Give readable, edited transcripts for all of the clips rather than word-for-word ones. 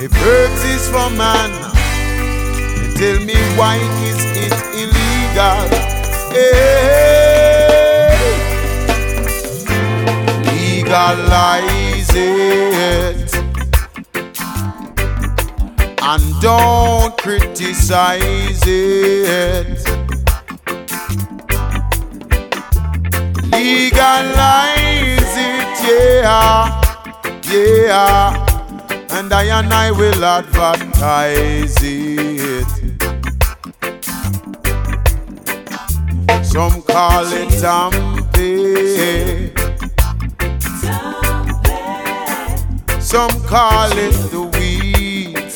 If herbs is for man, then tell me why is it illegal? Hey, legalize it and don't criticize it. Legalize it, yeah, yeah, and I will advertise it. Some call it Tampe, some call it the weed,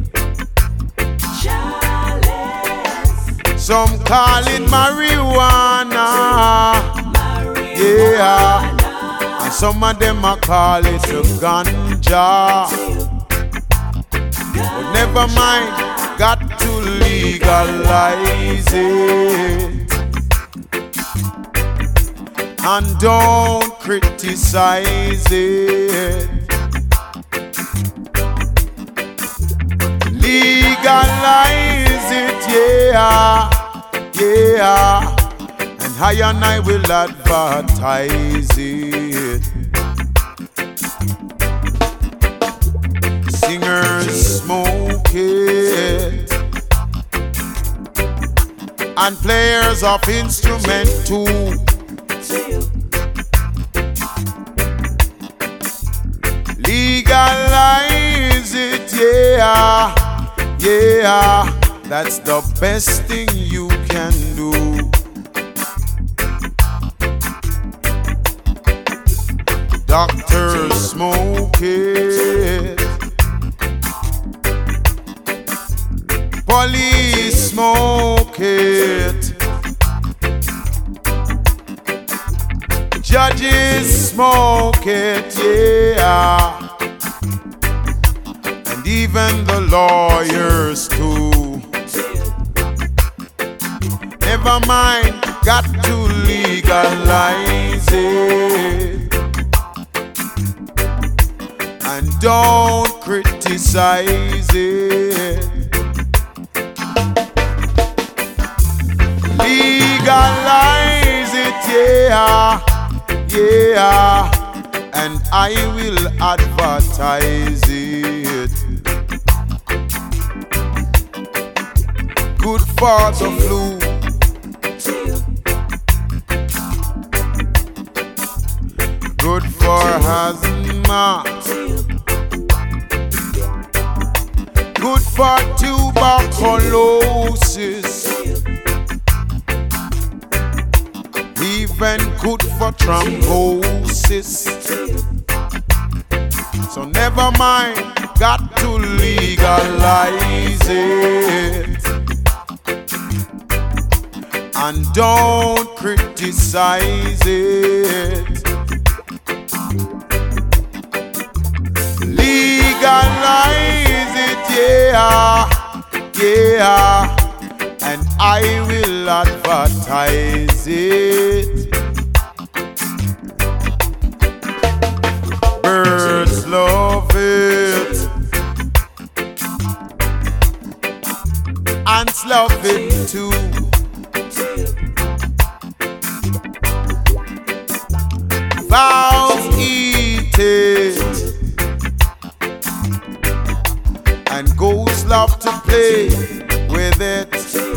some call it marijuana, yeah, and some of them a call it the ganja. But never mind, got to legalize it and don't criticize it. Legalize it, yeah, yeah, and I will advertise it. Singers smoke it and players of instrument too. Legalize it, yeah, yeah, that's the best thing you can do. Doctors smoke it, police smoke it, judges smoke it, yeah, and even the lawyers too. Never mind, got to legalize it and don't criticize it. Legalize it, yeah, yeah, and I will advertise it. Good for the flu, good for asthma, good for tuberculosis, even good for thrombosis. So never mind, got to legalize it and don't criticize it. Legalize it, yeah, yeah, and I will advertise it. Birds love it, ants love it too. Fowls eat it, and ghosts love to play with it.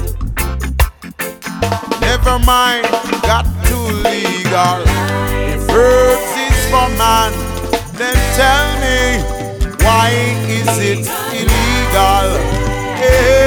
Never mind, got to legal. If herbs is for man, then tell me why is it illegal? Yeah.